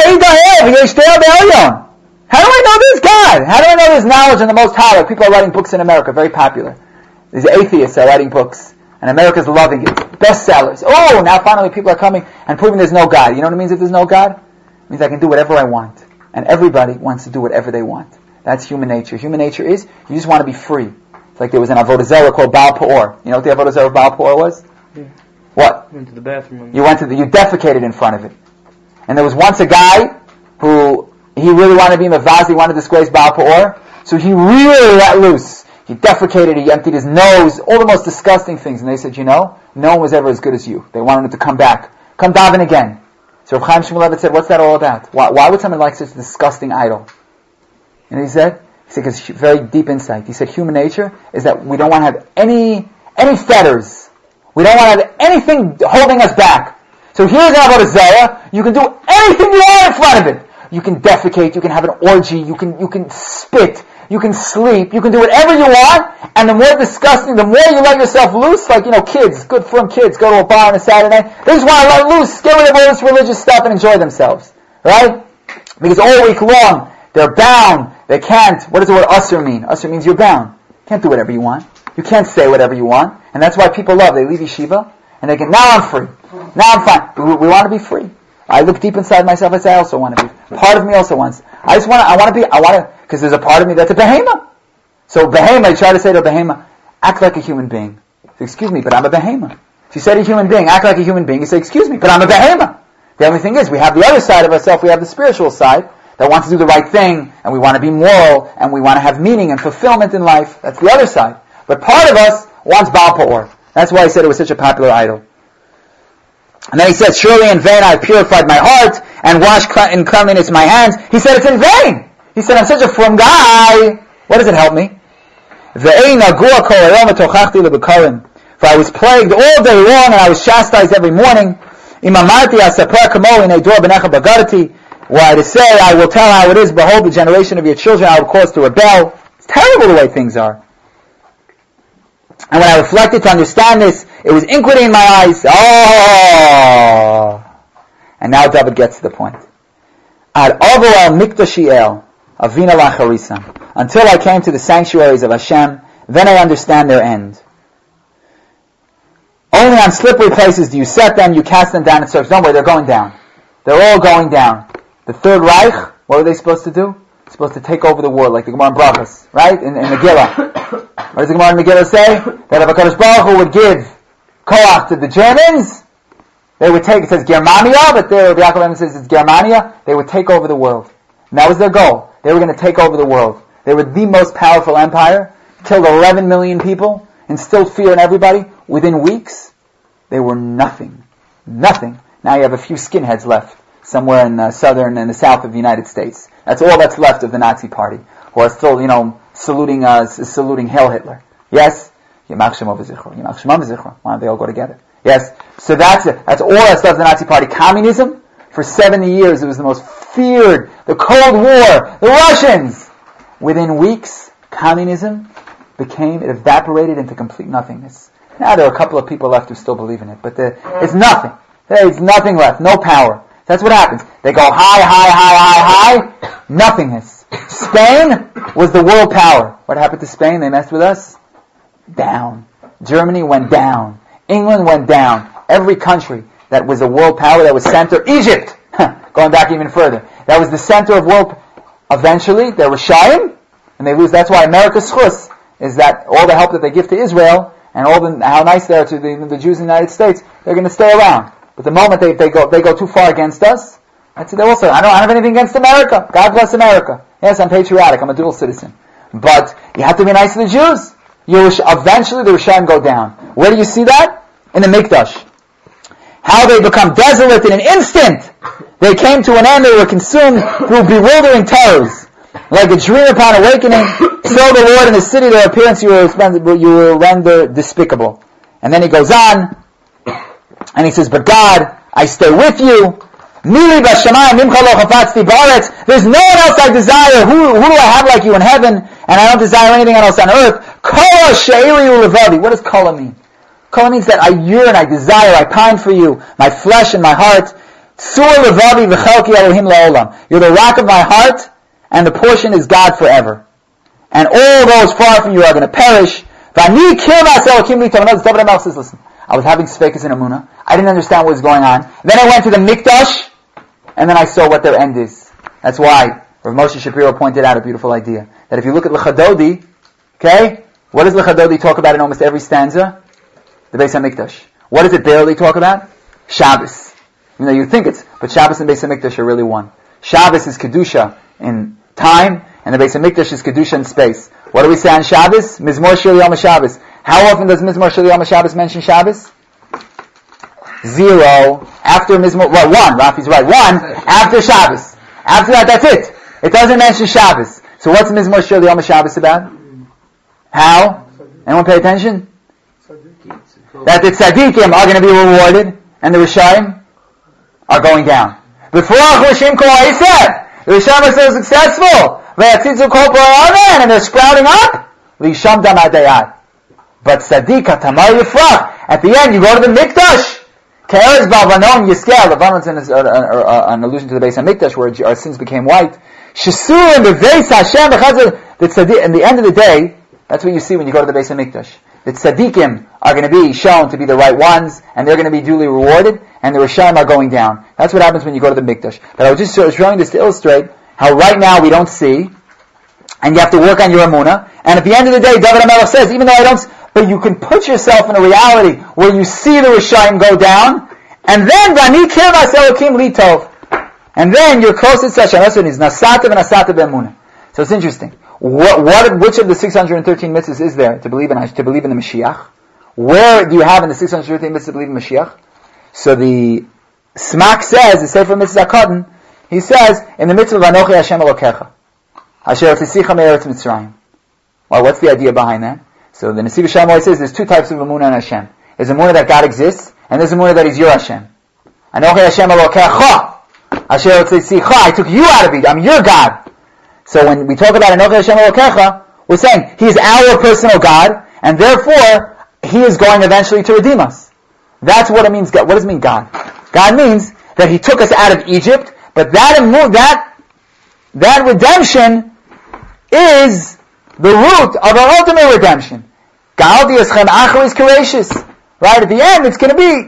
how do I know this God? How do I know this knowledge in the Most High? Like people are writing books in America, very popular. These atheists are writing books, and America's loving it. Bestsellers. Oh, now finally people are coming and proving there's no God. You know what it means if there's no God? It means I can do whatever I want. And everybody wants to do whatever they want. That's human nature. Human nature is, you just want to be free. It's like there was an Avodah Zarah called Baal Peor. You know what the Avodah Zarah of Baal Peor was? Yeah. What? Went to the bathroom. You defecated in front of it. And there was once a guy who, he really wanted to be Mavaz, he wanted to disgrace Baal Peor, so he really let loose. He defecated, he emptied his nose, all the most disgusting things. And they said, no one was ever as good as you. They wanted him to come back. Come daven again. So Rav Chaim Shmulevitz said, what's that all about? Why would someone like such a disgusting idol? And he said, because very deep insight. He said, human nature is that we don't want to have any fetters. We don't want to have anything holding us back. So here's Avodah Zarah. You can do anything you want in front of it. You can defecate, you can have an orgy, you can spit, you can sleep, you can do whatever you want, and the more disgusting, the more you let yourself loose, like, kids, good firm kids, go to a bar on a Saturday, they just want to let loose, get rid of all this religious stuff and enjoy themselves. Right? Because all week long, they're bound, they can't, what does the word usr mean? Usr means you're bound. You can't do whatever you want. You can't say whatever you want. And that's why people they leave yeshiva, and they get, now I'm free. Now I'm fine. We want to be free. I look deep inside myself, I say, I also want to be. Part of me also wants. Because there's a part of me that's a behemoth. So behemoth, I try to say to a behemoth, act like a human being. So, excuse me, but I'm a behemoth. If you say to a human being, act like a human being, you say, excuse me, but I'm a behemoth. The only thing is, we have the other side of ourselves, we have the spiritual side, that wants to do the right thing, and we want to be moral, and we want to have meaning and fulfillment in life. That's the other side. But part of us wants Baal Peor. That's why I said it was such a popular idol. And then he said, surely in vain I have purified my heart and washed in cleanliness my hands. He said, it's in vain. He said, I'm such a frum guy. What does it help me? For I was plagued all day long and I was chastised every morning. Why to say, I will tell how it is, behold the generation of your children I will cause to rebel. It's terrible the way things are. And when I reflected to understand this, it was iniquity in my eyes. Oh! And now David gets to the point. Ad avo al mikdashi el, avina lacharisam. Until I came to the sanctuaries of Hashem, then I understand their end. Only on slippery places do you set them, you cast them down in circles. Don't worry, they're going down. They're all going down. The Third Reich, what were they supposed to do? They're supposed to take over the world, like the Gemara in Brachos, right? In Megillah. What does the Gemara in Megillah say? That if HaKadosh Baruch Hu would give Koach to the Germans, they would take, it says Germania, but there, Yaakov Aaron says it's Germania, they would take over the world. And that was their goal. They were going to take over the world. They were the most powerful empire, killed 11 million people, instilled fear in everybody. Within weeks, they were nothing. Nothing. Now you have a few skinheads left, somewhere in the southern and the south of the United States. That's all that's left of the Nazi party, who are still, saluting Hail Hitler. Yes? Yimach Shemo v'zichro. Yimach Shemo v'zichro. Why don't they all go together? Yes? So that's it. That's all that's left of the Nazi party. Communism, for 70 years, it was the most feared. The Cold War, the Russians. Within weeks, communism it evaporated into complete nothingness. Now there are a couple of people left who still believe in it, but it's nothing. There's nothing left, no power. That's what happens. They go high, nothingness. Spain was the world power. What happened to Spain? They messed with us? Down. Germany went down. England went down. Every country that was a world power, that was center, Egypt, going back even further, that was the center of world. Eventually, they're Rishayim, and they lose. That's why America's schus is that all the help that they give to Israel and how nice they are to the Jews in the United States, they're going to stay around. But the moment they go too far against us, that's it. They also, I don't have anything against America. God bless America. Yes, I'm patriotic. I'm a dual citizen. But you have to be nice to the Jews. Eventually, the Rishayim go down. Where do you see that? In the Mikdash. How they become desolate in an instant. They came to an end. They were consumed through bewildering terrors. Like a dream upon awakening, so the Lord in the city, their appearance you will render despicable. And then he goes on, and he says, but God, I stay with you. There's no one else I desire. Who do I have like you in heaven? And I don't desire anything else on earth. What does kala mean? Kala means that I yearn, I desire, I pine for you, my flesh and my heart. You're the rock of my heart, and the portion is God forever. And all those far from you are going to perish. David says, listen, I was having Sfeikus and Amunah. I didn't understand what was going on. Then I went to the Mikdash, and then I saw what their end is. That's why Rav Moshe Shapiro pointed out a beautiful idea. That if you look at L'chadodi, okay, what does L'chadodi talk about in almost every stanza? The Beis HaMikdash. What does it barely talk about? Shabbos. You think but Shabbos and Beis HaMikdash are really one. Shabbos is Kedusha in time, and the Beis HaMikdash is Kedusha in space. What do we say on Shabbos? Mizmor Shir Yom HaShabbos. How often does Mizmor Shir Yom HaShabbos mention Shabbos? 0. After Mizmor, 1. Rafi's right. 1 after Shabbos. After that, that's it. It doesn't mention Shabbos. So what's Mizmor Shir Yom HaShabbos about? How? Anyone pay attention? That the tzaddikim are going to be rewarded, and the Rishayim are going down. Before Chushim Kol Ha'iseh, the Rishayim are so successful. And they're sprouting up. Lisham Dam Adayat. But Tzaddik Tamar Yifrach. At the end, you go to the Mikdash. Ke'erez Ba'avanon Yiskel. Levanon's an allusion to the Beis HaMikdash where our sins became white. Shesur and the Beis Hashem. The Tzaddik. In the end of the day, that's what you see when you go to the Beis HaMikdash. The Tzaddikim are going to be shown to be the right ones, and they're going to be duly rewarded, and the Rishayim are going down. That's what happens when you go to the Mikdash. But I was just showing this to illustrate how right now we don't see, and you have to work on your Amunah, and at the end of the day, David HaMelech says, even though I don't, but you can put yourself in a reality where you see the Rishayim go down, and then, Vani Kirvas Elokim Litov, and then you're close to Hashem. That's what it is, Nasata v'Nasata b'Amunah. So it's interesting. Which of the 613 mitzvahs is there to believe in the Mashiach? Where do you have in the 613 mitzvahs to believe in Mashiach? So the Smak says, the Sefer Mitzvah HaKatan, he says, in the mitzvah of Anochi Hashem Elokecha, Asher Tzisicha Me'eretz Mitzrayim. Well, what's the idea behind that? So the Nesiv Shalom says there's two types of Amunah on Hashem. There's Amunah that God exists, and there's Amunah that He's your Hashem. Anochi Hashem Elokecha, Asher Tzisicha, I took you out of it, I'm your God. So when we talk about Anochi Hashem Elokecha, we're saying He is our personal God, and therefore He is going eventually to redeem us. That's what it means. What does it mean, God? God means that He took us out of Egypt, but that redemption is the root of our ultimate redemption. God Yischem Achris Karashis. Right? At the end, it's going to be,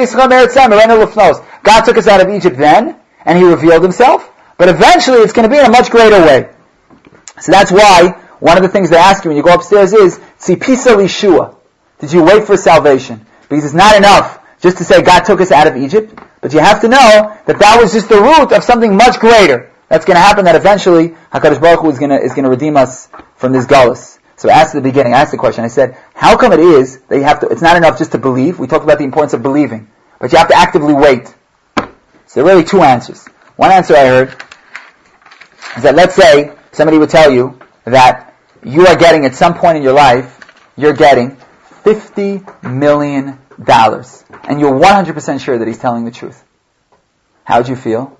God took us out of Egypt then, and He revealed Himself, but eventually it's going to be in a much greater way. So that's why one of the things they ask you when you go upstairs is, Tzipisa Lishua. Did you wait for salvation? Because it's not enough just to say God took us out of Egypt, but you have to know that that was just the root of something much greater. That's going to happen, that eventually HaKadosh Baruch Hu is going to redeem us from this galus. So I asked at the beginning, I asked the question, I said, how come it is that you have to, it's not enough just to believe? We talked about the importance of believing, but you have to actively wait. So there are really two answers. One answer I heard is that, let's say somebody would tell you that you are getting, at some point in your life, you're getting $50 million. And you're 100% sure that he's telling the truth. How would you feel?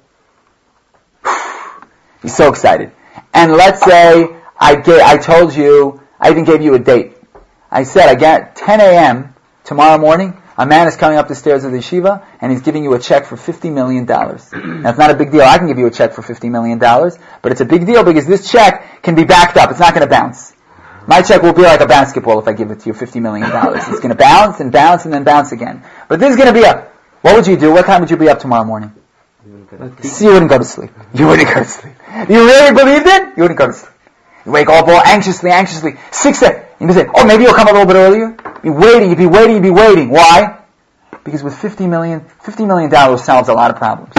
He's so excited. And let's say I told you, I even gave you a date. I said, I get 10 a.m. tomorrow morning, a man is coming up the stairs of the yeshiva, and he's giving you a check for $50 million. Now, it's not a big deal. I can give you a check for $50 million, but it's a big deal because this check can be backed up. It's not going to bounce. My check will be like a basketball if I give it to you, $50 million. It's going to bounce and bounce and then bounce again. But this is going to be up. What would you do? What time would you be up tomorrow morning? You wouldn't go to sleep. You wouldn't go to sleep. You really believed it? You wouldn't go to sleep. You wake up all anxiously. 6 a.m. You say, oh, maybe you'll come a little bit earlier. You'd be waiting. Why? Because with $50 million solves a lot of problems.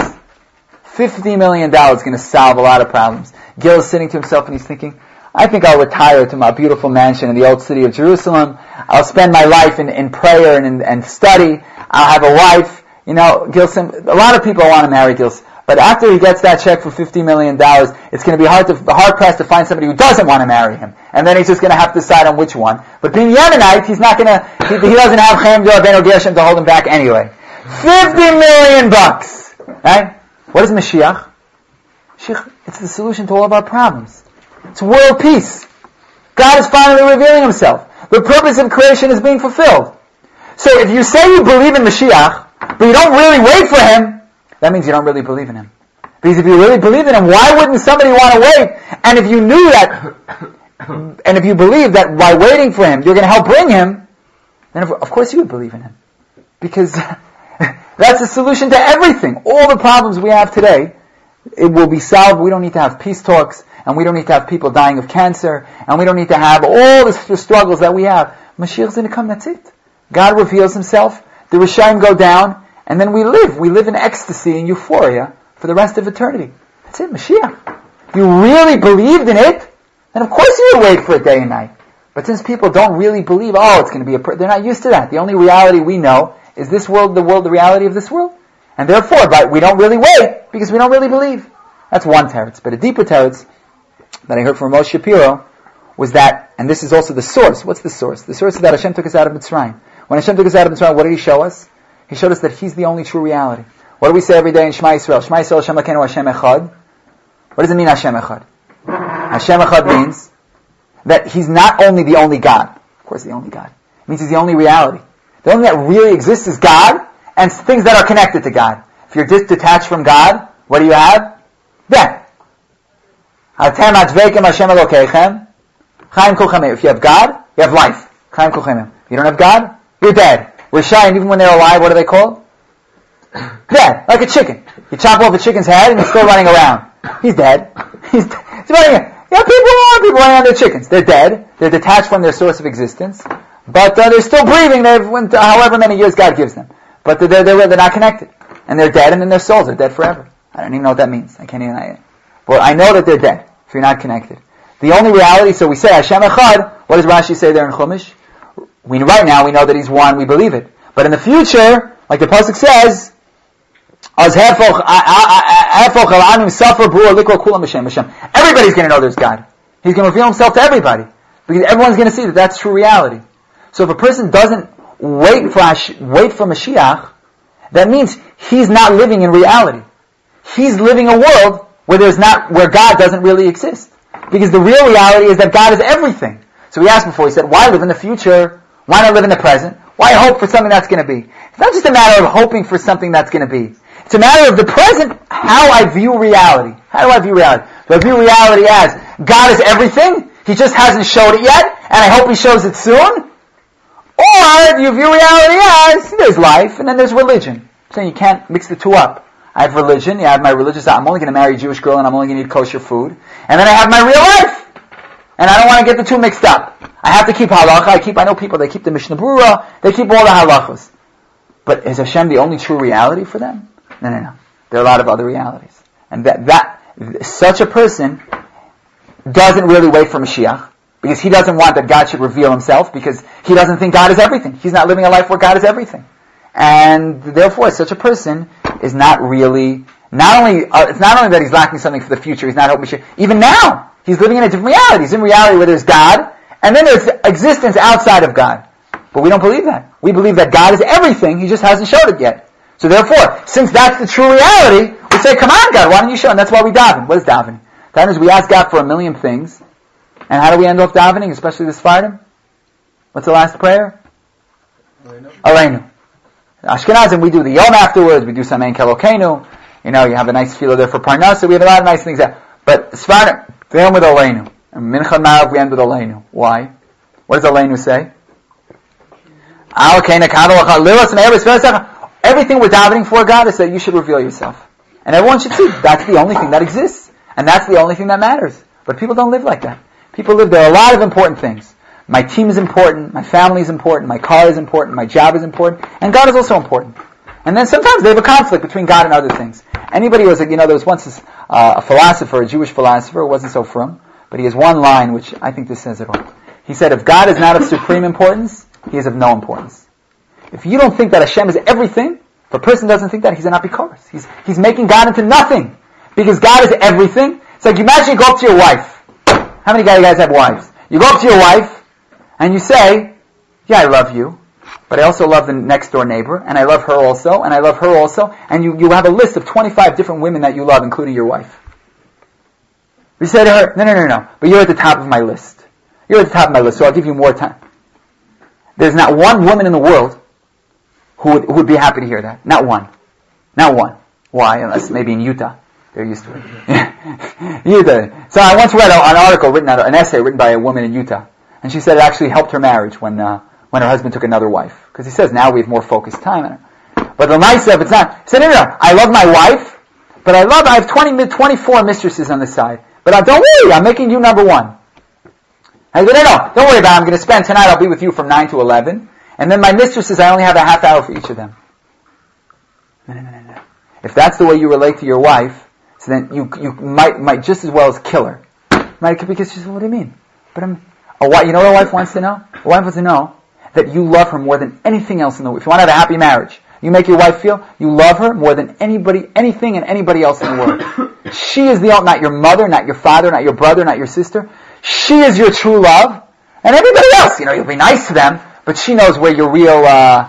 $50 million is going to solve a lot of problems. Gil is sitting to himself and he's thinking, I think I'll retire to my beautiful mansion in the old city of Jerusalem. I'll spend my life in prayer and study. I'll have a wife. You know, Gilson, a lot of people want to marry Gilson. But after he gets that check for $50 million, it's going to be hard-pressed to find somebody who doesn't want to marry him. And then he's just going to have to decide on which one. But being Yemenite, he doesn't have Chaim Beno Gershom to hold him back anyway. $50 million! Right? What is Mashiach? It's the solution to all of our problems. It's world peace. God is finally revealing Himself. The purpose of creation is being fulfilled. So if you say you believe in Mashiach, but you don't really wait for Him, that means you don't really believe in Him. Because if you really believe in Him, why wouldn't somebody want to wait? And if you knew that, and if you believe that by waiting for Him, you're going to help bring Him, then of course you would believe in Him. Because that's the solution to everything. All the problems we have today, it will be solved. We don't need to have peace talks, and we don't need to have people dying of cancer, and we don't need to have all the struggles that we have. Mashiach's going to come, that's it. God reveals Himself, the Rishayim go down, and then we live in ecstasy and euphoria for the rest of eternity. That's it, Mashiach. If you really believed in it, then of course you would wait for it day and night. But since people don't really believe, it's going to be they're not used to that. The only reality we know is this world, the reality of this world. And therefore, we don't really wait, because we don't really believe. That's one teretz. But a deeper teretz that I heard from Moshe Shapiro was that, and this is also the source. What's the source? The source is that Hashem took us out of Mitzrayim. When Hashem took us out of Mitzrayim, what did He show us? He showed us that He's the only true reality. What do we say every day in Shema Yisrael? Shema Yisrael, Hashem Elokeinu, Hashem Echad. What does it mean, Hashem Echad? Hashem Echad means that He's not only the only God. Of course, the only God. It means He's the only reality. The only that really exists is God, and things that are connected to God. If you're detached from God, what do you have? Death. If you have God, you have life. If you don't have God, you're dead. Rishayim, even when they're alive, what are they called? Dead. Like a chicken. You chop off a chicken's head and he's still running around. He's dead. He's running around. People running around their chickens. They're dead. They're detached from their source of existence. But they're still breathing. They've went however many years God gives them. But they're not connected. And they're dead, and then their souls are dead forever. I don't even know what that means. I can't even. But I know that they're dead if you're not connected. The only reality, so we say Hashem Echad. What does Rashi say there in Chumash? Right now we know that He's one. We believe it. But in the future, like the pasuk says, everybody's going to know there's God. He's going to reveal Himself to everybody, because everyone's going to see that that's true reality. So if a person doesn't wait for Mashiach, that means he's not living in reality. He's living a world where God doesn't really exist. Because the real reality is that God is everything. So we asked before, he said, why live in the future? Why not live in the present? Why hope for something that's going to be? It's not just a matter of hoping for something that's going to be. It's a matter of the present, how I view reality. How do I view reality? Do I view reality as God is everything? He just hasn't showed it yet, and I hope He shows it soon? Or you view reality as there's life and then there's religion. I'm saying you can't mix the two up. I have religion, I have my religious, I'm only going to marry a Jewish girl and I'm only going to eat kosher food. And then I have my real life. And I don't want to get the two mixed up. I have to keep halacha, I know people, they keep the Mishnah Berurah, they keep all the halachas. But is Hashem the only true reality for them? No. There are a lot of other realities. And that such a person doesn't really wait for Mashiach, because he doesn't want that God should reveal himself, because he doesn't think God is everything. He's not living a life where God is everything. And therefore, such a person is not really, it's not only that he's lacking something for the future, he's not hoping Mashiach, even now, he's living in a different reality. He's in reality where there's God, and then there's existence outside of God. But we don't believe that. We believe that God is everything, he just hasn't showed it yet. So therefore, since that's the true reality, we say, come on God, why don't you show? And that's why we daven. What is davening? Davening is we ask God for a million things. And how do we end off davening, especially this Friday? What's the last prayer? Aleinu. Ashkenazim, we do the Yom afterwards, we do some Ein Kelokeinu. You have a nice feeler there for Parnasa, we have a lot of nice things there. But Sfardim, they end with Aleinu. And Mincha and Marav, we end with Aleinu. Why? What does Aleinu say? Everything we're davening for, God, is that you should reveal yourself. And everyone should see that's the only thing that exists. And that's the only thing that matters. But people don't live like that. People live, there are a lot of important things. My team is important, my family is important, my car is important, my job is important, and God is also important. And then sometimes they have a conflict between God and other things. Anybody who was, there was once a philosopher, a Jewish philosopher, who wasn't so frum, but he has one line which I think this says it all. He said, if God is not of supreme importance, he is of no importance. If you don't think that Hashem is everything, if a person doesn't think that, he's an apikoros. He's making God into nothing. Because God is everything. It's like, imagine you go up to your wife. How many guys have wives? You go up to your wife, and you say, yeah, I love you, but I also love the next door neighbor, and I love her also, and I love her also, and you have a list of 25 different women that you love, including your wife. You say to her, no, but you're at the top of my list. You're at the top of my list, so I'll give you more time. There's not one woman in the world who would be happy to hear that. Not one. Not one. Why? Unless maybe in Utah. They're used to it. Utah. So I once read an article an essay written by a woman in Utah. And she said it actually helped her marriage when her husband took another wife. Because he says now we have more focused time on her. But the nice stuff, it's not. He said, no, I love my wife, but I have 24 mistresses on the side. But don't worry, I'm making you number one. I said, no, don't worry about it. I'm going to spend tonight, I'll be with you from 9 to 11. And then my mistresses, I only have a half hour for each of them. No. If that's the way you relate to your wife, so then you might just as well as kill her. Because she says, what do you mean? But you know what a wife wants to know? A wife wants to know that you love her more than anything else in the world. If you want to have a happy marriage, you make your wife feel you love her more than anything and anybody else in the world. She is not your mother, not your father, not your brother, not your sister. She is your true love. And everybody else, you'll be nice to them, but she knows where your real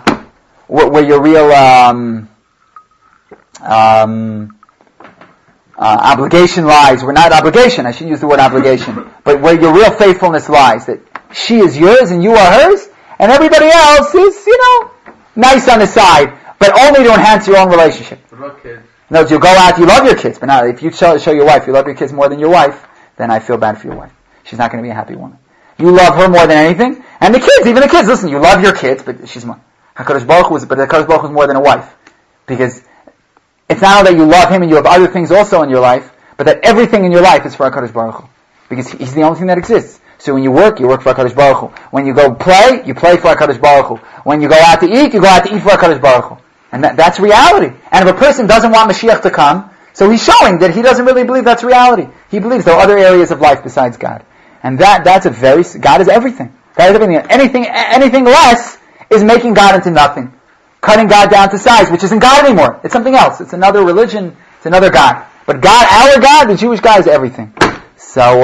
obligation lies. We're not obligation, I shouldn't use the word obligation, but where your real faithfulness lies, that she is yours and you are hers, and everybody else is, nice on the side, but only to enhance your own relationship. What about kids? No, you go out, you love your kids, but now if you show your wife you love your kids more than your wife, then I feel bad for your wife. She's not going to be a happy woman. You love her more than anything, and the kids, even the kids, listen, you love your kids, but she's more. HaKadosh Baruch Hu, but HaKadosh Baruch Hu is more than a wife. Because it's not only that you love him and you have other things also in your life, but that everything in your life is for HaKadosh Baruch Hu. Because he's the only thing that exists. So when you work for HaKadosh Baruch Hu. When you go play, you play for HaKadosh Baruch Hu. When you go out to eat, you go out to eat for HaKadosh Baruch Hu. And that's reality. And if a person doesn't want Mashiach to come, so he's showing that he doesn't really believe that's reality. He believes there are other areas of life besides God. And that's God is everything. God is everything. Anything less is making God into nothing. Cutting God down to size, which isn't God anymore. It's something else. It's another religion. It's another God. But God, our God, the Jewish God, is everything. So,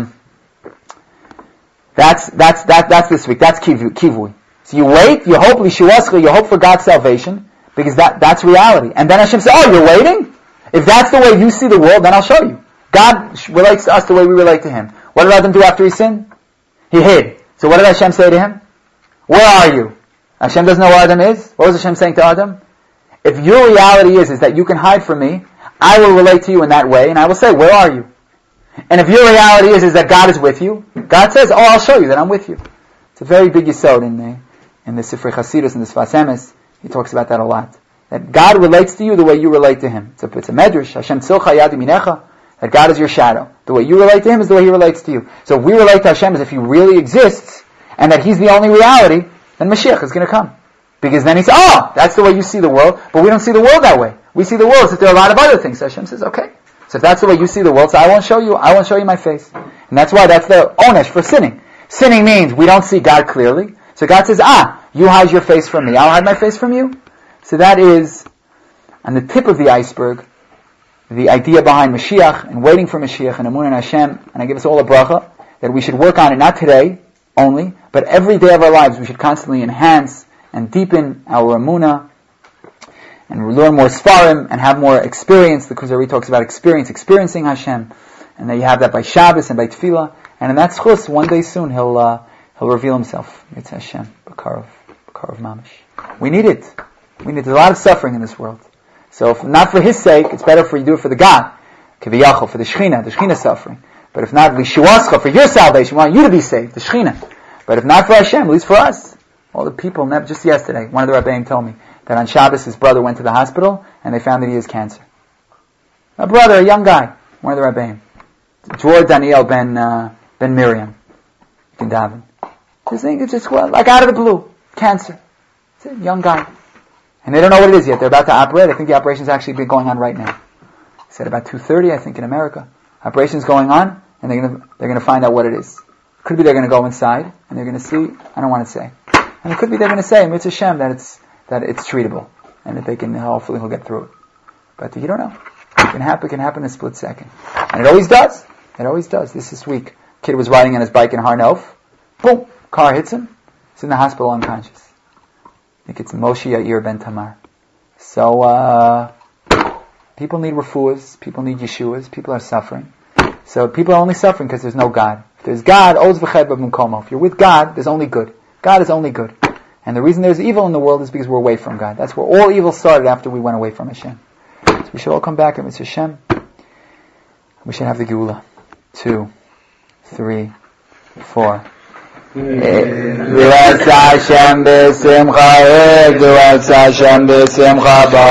that's this week. That's kivui. So you wait, you hope, you hope for God's salvation, because that's reality. And then Hashem says, oh, you're waiting? If that's the way you see the world, then I'll show you. God relates to us the way we relate to Him. What did Adam do after he sinned? He hid. So what did Hashem say to him? Where are you? Hashem doesn't know where Adam is. What was Hashem saying to Adam? If your reality is that you can hide from me, I will relate to you in that way, and I will say, where are you? And if your reality is that God is with you, God says, oh, I'll show you that I'm with you. It's a very big yesod in the Sifrei Chasidus, in the Sfas Emes, he talks about that a lot. That God relates to you the way you relate to Him. It's a medrash. Hashem tzilcha yad yaminecha. That God is your shadow. The way you relate to Him is the way He relates to you. So if we relate to Hashem as if He really exists, and that He's the only reality, then Mashiach is going to come. Because then He says, that's the way you see the world, but we don't see the world that way. We see the world as if there are a lot of other things. So Hashem says, okay. So if that's the way you see the world, so I won't show you my face. And that's why that's the onesh for sinning. Sinning means we don't see God clearly. So God says, you hide your face from me, I'll hide my face from you. So that is, on the tip of the iceberg, the idea behind Mashiach, and waiting for Mashiach, and Emunah in Hashem, and I give us all a bracha, that we should work on it, not today only, but every day of our lives. We should constantly enhance and deepen our Emunah, and learn more Sfarim, and have more experience. The Kuzari talks about experiencing Hashem, and that you have that by Shabbos and by Tefillah, and in that schus, one day soon, He'll reveal Himself. It's Hashem, B'karov Mamish. We need it. There's a lot of suffering in this world. So if not for His sake, it's better for you to do it for the God, Kiviyachol, for the Shechina suffering. But if not, Lishuascha, for your salvation, we want you to be saved, the Shechina. But if not for Hashem, at least for us. All the people, just yesterday, one of the Rabbeim told me that on Shabbos his brother went to the hospital and they found that he has cancer. A brother, a young guy, one of the Rabbeim. Dror Daniel ben Miriam. You can daven. This thing is just like out of the blue. Cancer. It's a young guy. And they don't know what it is yet. They're about to operate. I think the operation's actually been going on right now. He said about 2:30, I think, in America. Operation's going on, and they're gonna find out what it is. Could be they're gonna go inside, and they're gonna see, I don't want to say. And it could be they're gonna say, Mitzvah Shem, that it's treatable. And that hopefully he'll get through it. But you don't know. It can happen in a split second. And it always does. This week, kid was riding on his bike in Har Nof. Boom! Car hits him. He's in the hospital unconscious. I think it's Moshe Yair ben Tamar. So, people need refuahs, people need yeshuas, people are suffering. So people are only suffering because there's no God. If there's God, oz v'ched b'mkomo. If you're with God, there's only good. God is only good. And the reason there's evil in the world is because we're away from God. That's where all evil started after we went away from Hashem. So we should all come back and Mitzvah Hashem. We should have the Geula. 2, 3, 4. Hashem b'simcha, Hashem b'simcha.